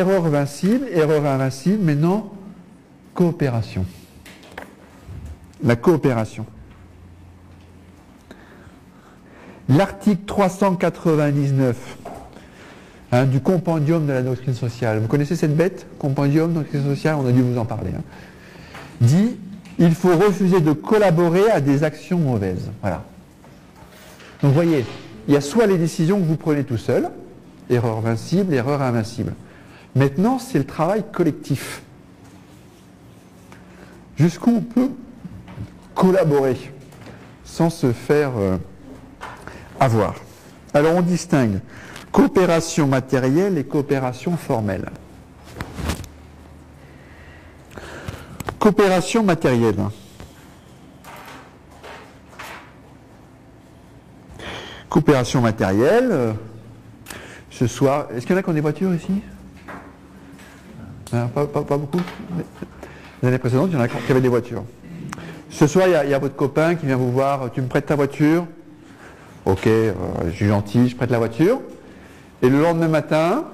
erreur invincible, maintenant, coopération. La coopération. L'article 399 du compendium de la doctrine sociale. Vous connaissez cette bête, compendium de la doctrine sociale, on a dû vous en parler. Dit, il faut refuser de collaborer à des actions mauvaises. Voilà. Donc vous voyez, il y a soit les décisions que vous prenez tout seul, erreur invincible, erreur invincible. Maintenant, c'est le travail collectif. Jusqu'où on peut collaborer sans se faire avoir. Alors on distingue coopération matérielle et coopération formelle. Coopération matérielle. Coopération matérielle. Ce soir, est-ce qu'il y en a qui ont des voitures ici? Pas beaucoup. Les années précédentes, il y en a qui avaient des voitures. Ce soir, il y a votre copain qui vient vous voir. Tu me prêtes ta voiture? Ok, je suis gentil, je prête la voiture. Et le lendemain matin,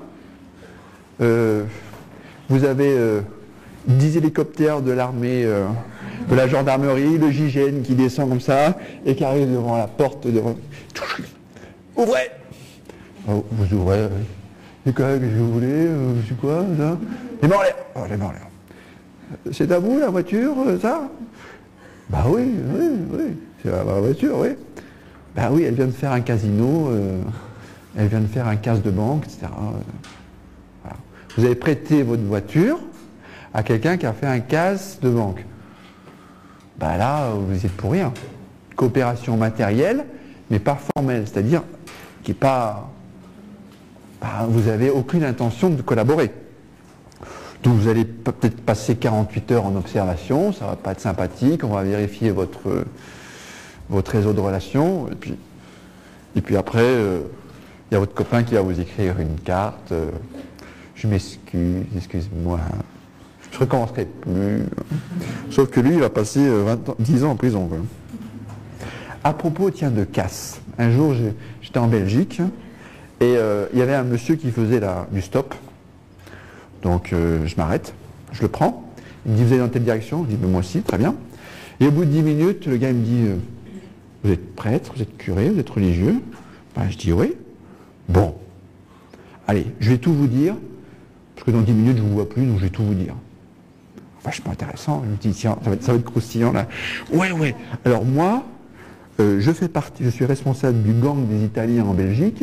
vous avez 10 hélicoptères de l'armée, de la gendarmerie, le GIGN qui descend comme ça et qui arrive devant la porte. Ouvrez! Oh, vous ouvrez, oui. Et quoi, qu'est-ce que vous voulez? C'est quoi, ça? Les mains en l'air! Oh, les mains en l'air. C'est à vous, la voiture, ça? Bah oui, c'est la voiture, oui. Bah oui, elle vient de faire un casino, elle vient de faire un casse de banque, etc. Voilà. Vous avez prêté votre voiture à quelqu'un qui a fait un casse de banque. Bah là, vous êtes pour rien. Coopération matérielle, mais pas formelle, c'est-à-dire qui n'est pas... Bah, vous n'avez aucune intention de collaborer. Donc vous allez peut-être passer 48 heures en observation, ça ne va pas être sympathique, on va vérifier votre réseau de relations, et puis après, il y a votre copain qui va vous écrire une carte, je m'excuse, excuse-moi, je ne recommencerai plus. Sauf que lui, il va passer 10 ans en prison, quoi. À propos, tiens, de casse, un jour, j'étais en Belgique, et il y avait un monsieur qui faisait du stop. Donc je m'arrête, je le prends, il me dit vous allez dans telle direction, je dis moi aussi, très bien. Et au bout de 10 minutes, le gars il me dit vous êtes prêtre, vous êtes curé, vous êtes religieux? Ben, je dis oui. Bon, allez, je vais tout vous dire, parce que dans 10 minutes je ne vous vois plus, donc je vais tout vous dire. Vachement intéressant, je me dis tiens, ça va être croustillant là. Ouais, alors moi, je suis responsable du gang des Italiens en Belgique,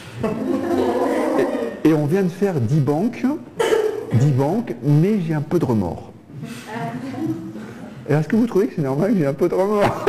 et on vient de faire 10 banques, mais j'ai un peu de remords. Et est-ce que vous trouvez que c'est normal que j'ai un peu de remords?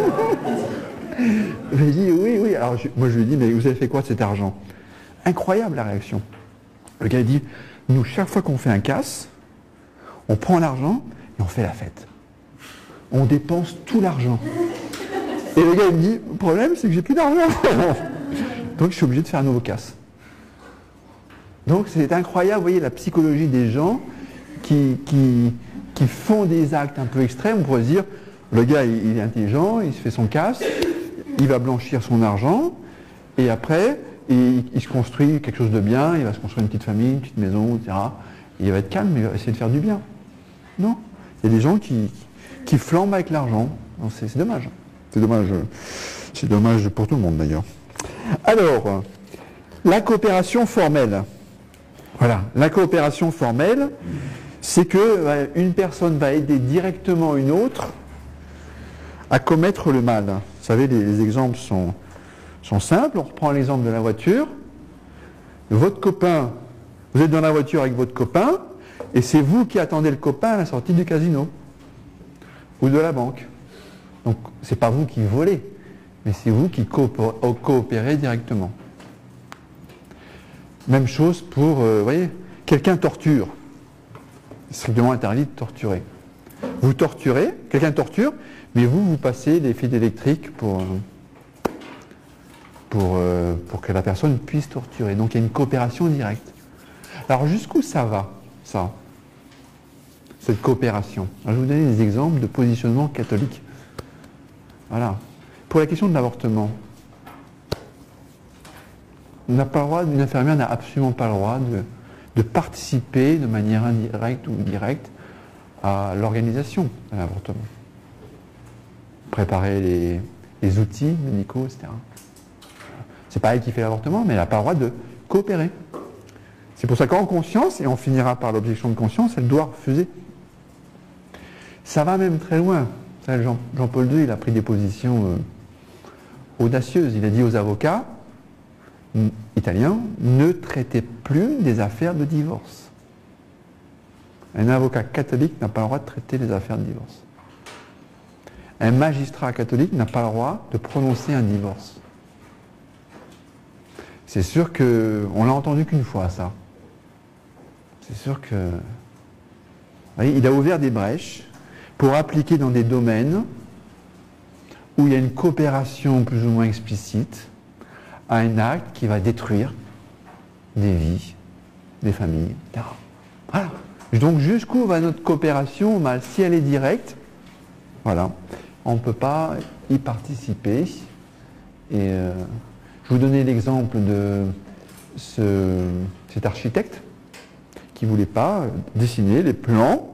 J'ai dit oui. Alors moi je lui ai dit mais vous avez fait quoi de cet argent? Incroyable la réaction. Le gars dit nous chaque fois qu'on fait un casse, on prend l'argent et on fait la fête. On dépense tout l'argent. Et le gars il me dit le problème c'est que j'ai plus d'argent. Donc je suis obligé de faire un nouveau casse. Donc c'est incroyable, vous voyez, la psychologie des gens qui font des actes un peu extrêmes. On pourrait se dire, le gars il est intelligent, il se fait son casse, il va blanchir son argent, et après, il se construit quelque chose de bien, il va se construire une petite famille, une petite maison, etc. Et il va être calme, il va essayer de faire du bien. Non, il y a des gens qui flambent avec l'argent. C'est dommage. C'est dommage pour tout le monde d'ailleurs. Alors, la coopération formelle. Voilà, la coopération formelle, c'est que une personne va aider directement une autre à commettre le mal. Vous savez, les exemples sont simples. On reprend l'exemple de la voiture. Votre copain, vous êtes dans la voiture avec votre copain, et c'est vous qui attendez le copain à la sortie du casino ou de la banque. Donc, c'est pas vous qui volez, mais c'est vous qui coopérez directement. Même chose pour, vous voyez, quelqu'un torture. C'est strictement interdit de torturer. Vous torturez, quelqu'un torture, mais vous passez des fils électriques pour que la personne puisse torturer. Donc il y a une coopération directe. Alors jusqu'où ça va, ça, cette coopération? Alors, je vais vous donner des exemples de positionnement catholique. Voilà. Pour la question de l'avortement, on n'a pas le droit, une infirmière n'a absolument pas le droit de participer de manière indirecte ou directe à l'organisation de l'avortement. Préparer les outils médicaux, etc. C'est pas elle qui fait l'avortement, mais elle n'a pas le droit de coopérer. C'est pour ça qu'en conscience, et on finira par l'objection de conscience, elle doit refuser. Ça va même très loin. Jean-Paul II, il a pris des positions audacieuses. Il a dit aux avocats italiens, ne traitez plus des affaires de divorce. Un avocat catholique n'a pas le droit de traiter les affaires de divorce. Un magistrat catholique n'a pas le droit de prononcer un divorce. C'est sûr qu'on l'a entendu qu'une fois, ça. C'est sûr que... Vous voyez, il a ouvert des brèches pour appliquer dans des domaines où il y a une coopération plus ou moins explicite à un acte qui va détruire des vies, des familles, etc. Voilà. Donc jusqu'où va notre coopération? Si elle est directe, voilà, on ne peut pas y participer. Et je vous donnais l'exemple de cet architecte qui ne voulait pas dessiner les plans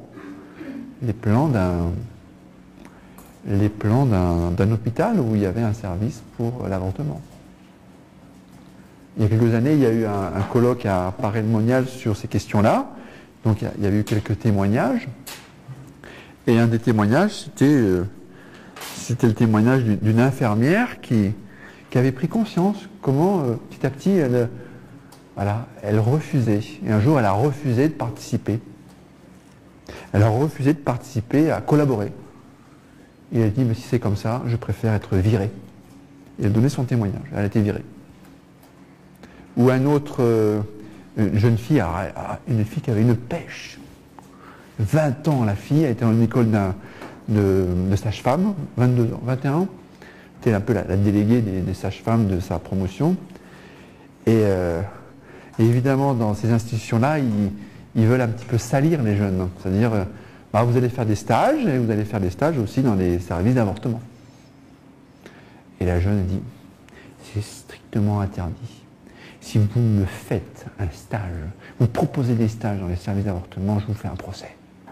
d'un hôpital où il y avait un service pour l'avortement. Il y a quelques années, il y a eu un colloque à Paray-le-Monial sur ces questions-là. Donc il y avait eu quelques témoignages. Et un des témoignages, c'était le témoignage d'une infirmière qui avait pris conscience comment petit à petit elle refusait. Et un jour, elle a refusé de participer. Elle a refusé de participer à collaborer. Et elle a dit, mais si c'est comme ça, je préfère être virée. Et elle a donné son témoignage. Elle a été virée. Ou un autre, une jeune fille qui avait une pêche. 20 ans, la fille, elle était dans une école de sage-femme, 22 ans, 21 ans. C'était un peu la déléguée des sages-femmes de sa promotion. Et évidemment, dans ces institutions-là, ils veulent un petit peu salir les jeunes. C'est-à-dire, vous allez faire des stages, et vous allez faire des stages aussi dans les services d'avortement. Et la jeune dit, c'est strictement interdit. Si vous me faites un stage, vous proposez des stages dans les services d'avortement, je vous fais un procès.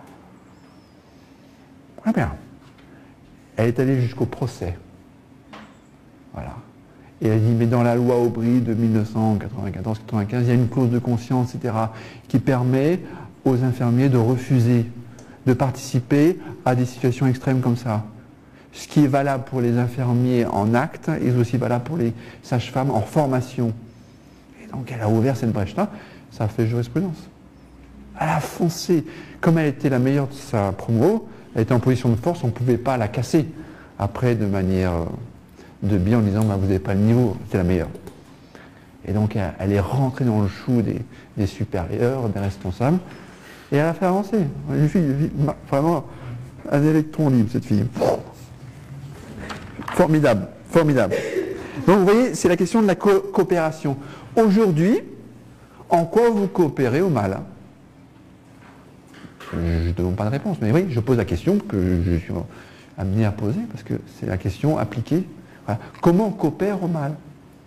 Ah bien. Elle est allée jusqu'au procès. Voilà. Et elle dit, mais dans la loi Aubry de 1994-95, il y a une clause de conscience, etc., qui permet aux infirmiers de refuser de participer à des situations extrêmes comme ça. Ce qui est valable pour les infirmiers en acte est aussi valable pour les sages-femmes en formation. Et donc elle a ouvert cette brèche-là, ça a fait jurisprudence. Elle a foncé. Comme elle était la meilleure de sa promo, elle était en position de force, on ne pouvait pas la casser après de manière de bien en disant vous n'avez pas le niveau, c'est la meilleure. Et donc elle est rentrée dans le chou des supérieurs, des responsables, et elle a fait avancer. Une fille, vraiment un électron libre, cette fille. Formidable, formidable. Donc vous voyez, c'est la question de la coopération. Aujourd'hui, en quoi vous coopérez au mal? Je ne demande pas de réponse, mais oui, je pose la question que je suis amené à poser, parce que c'est la question appliquée. Voilà. Comment on coopère au mal?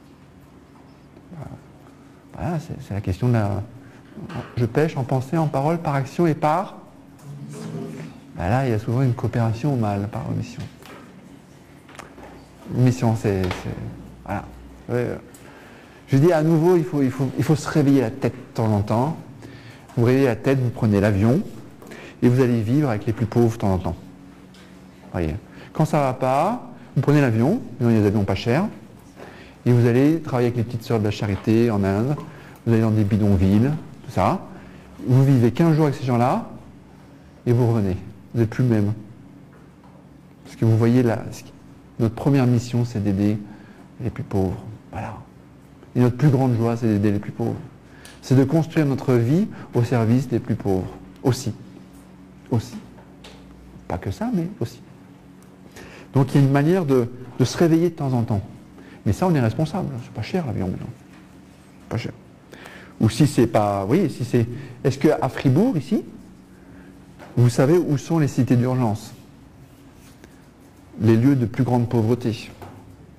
Voilà, c'est la question de la... Je pêche en pensée, en parole, par action et par... Là, il y a souvent une coopération au mal, par omission. Mission, c'est... Voilà. Je dis à nouveau, il faut se réveiller la tête de temps en temps. Vous réveillez la tête, vous prenez l'avion, et vous allez vivre avec les plus pauvres de temps en temps. Voyez. Quand ça ne va pas, vous prenez l'avion, il y a des avions pas chers, et vous allez travailler avec les petites sœurs de la charité en Inde, vous allez dans des bidonvilles, tout ça. Vous vivez 15 jours avec ces gens-là, et vous revenez. Vous n'êtes plus le même. Parce que vous voyez, notre première mission, c'est d'aider les plus pauvres. Voilà. Et notre plus grande joie, c'est d'aider les plus pauvres. C'est de construire notre vie au service des plus pauvres. Aussi. Aussi. Pas que ça, mais aussi. Donc il y a une manière de se réveiller de temps en temps. Mais ça, on est responsable. C'est pas cher l'avion maintenant. Pas cher. Ou si c'est pas... Oui, si c'est... Est-ce qu'à Fribourg, ici, vous savez où sont les cités d'urgence? Les lieux de plus grande pauvreté.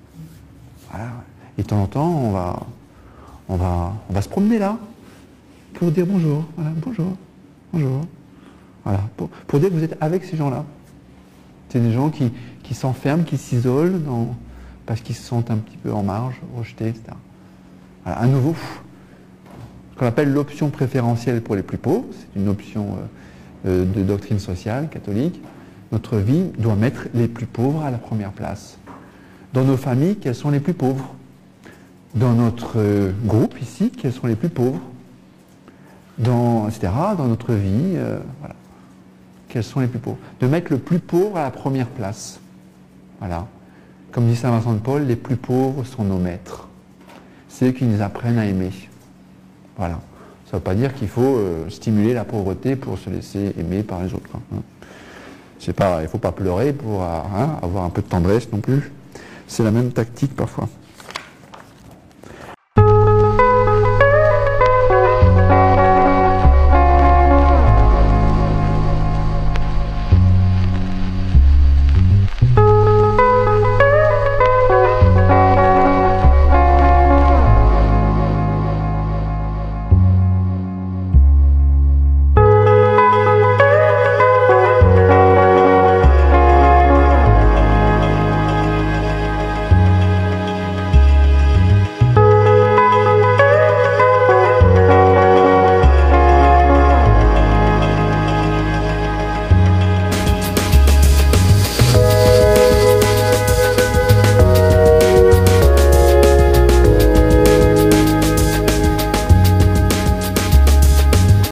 Voilà. Et de temps en temps, on va se promener là. pour dire bonjour, voilà, bonjour, bonjour. Voilà, pour dire que vous êtes avec ces gens-là. C'est des gens qui s'enferment, qui s'isolent parce qu'ils se sentent un petit peu en marge, rejetés, etc. Voilà, à nouveau, ce qu'on appelle l'option préférentielle pour les plus pauvres, c'est une option de doctrine sociale catholique. Notre vie doit mettre les plus pauvres à la première place. Dans nos familles, quels sont les plus pauvres? Dans notre groupe ici, quels sont les plus pauvres? Etc. Dans notre vie, voilà. Quels sont les plus pauvres? De mettre le plus pauvre à la première place. Voilà. Comme dit saint Vincent de Paul, les plus pauvres sont nos maîtres. C'est eux qui nous apprennent à aimer. Voilà. Ça ne veut pas dire qu'il faut stimuler la pauvreté pour se laisser aimer par les autres. Hein. Il ne faut pas pleurer pour avoir un peu de tendresse non plus. C'est la même tactique parfois.